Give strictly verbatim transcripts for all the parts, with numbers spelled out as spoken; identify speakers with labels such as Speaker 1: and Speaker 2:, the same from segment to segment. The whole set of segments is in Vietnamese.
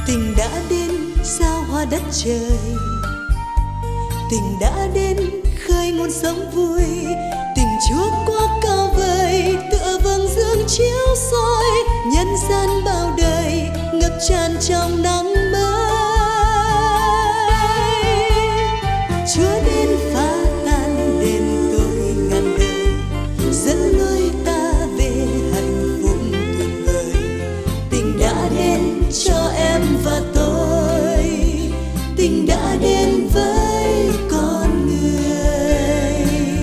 Speaker 1: Tình đã đến giao hoa đất trời, tình đã đến khơi nguồn sống vui. Tình Chúa quá cao vời, tựa vầng dương chiếu soi nhân gian bao đời, ngập tràn trong nắng mới. Chúa đến phá tan đêm tối ngàn đời, dẫn lối ta về hạnh phúc tuyệt vời. Tình đã đến cho em và tôi, tình đã đến với con người,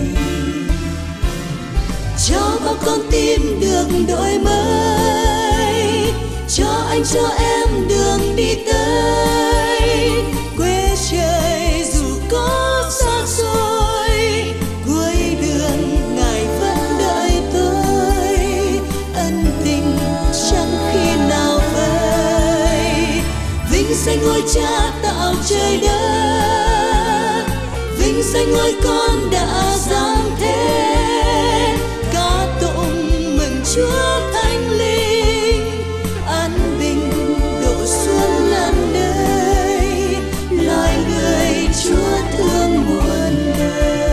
Speaker 1: cho bao con tim được đổi mới, cho anh cho em đường đi tới quê trời. Dù có xa xôi cuối đường, Ngài vẫn đợi tôi, ân tình chẳng khi nào vơi. Vinh danh ngôi Cha tạo trời đất, vinh danh ngôi Con đã giáng thế. Ca tụng mừng Chúa Thánh Linh, an bình đổ xuống lan đời, loài người Chúa thương muôn đời.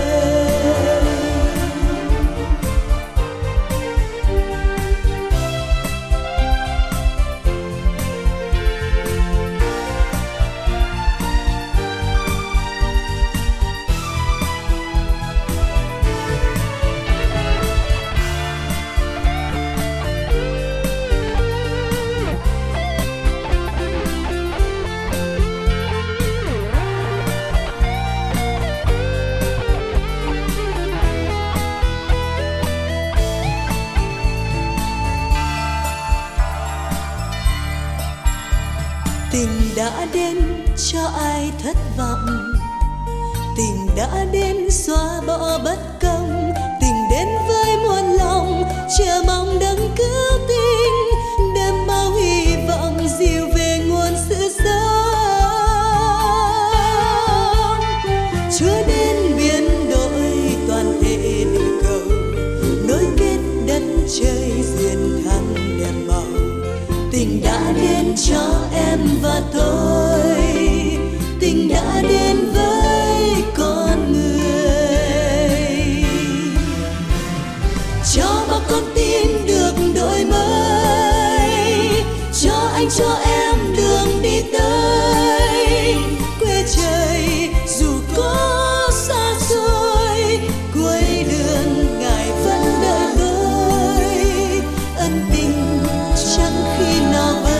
Speaker 1: Tình đã đến cho ai thất vọng, tình đã đến xóa bỏ bất công. Tình đến với muôn lòng chờ mong đấng cứu tinh, đem bao hy vọng dìu về nguồn sự sống. Chúa đến biến đổi toàn thể địa cầu, nối kết đất trời duyên thăng đẹp màu. Tình đã đến cho em và tôi, tình đã đến với con người, cho bao con tim được đổi mới, cho anh cho em đường đi tới quê trời. Dù có xa xôi cuối đường, Ngài vẫn đợi tôi, ân tình chẳng khi nào vơi.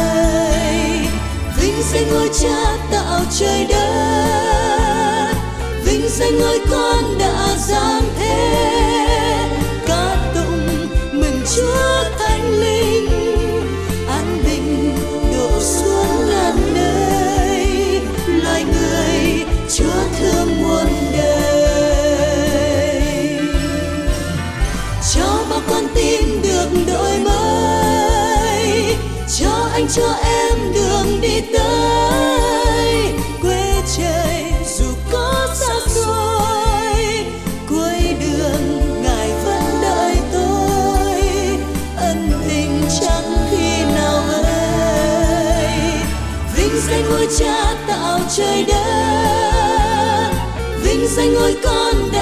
Speaker 1: Vinh danh ngôi Cha tạo trời đất, vinh danh ngôi Con đã giáng thế. Ca tụng mừng Chúa Thánh Linh, an bình đổ xuống lan nơi, loài người Chúa thương muôn đời. Cho bao con tim được đổi mới, cho anh cho em đường đi tới quê trời. Dù có xa xôi cuối đường, Ngài vẫn đợi tôi, ân tình chẳng khi nào vơi. Vinh danh ngôi Cha tạo trời đất, vinh danh ngôi Con đã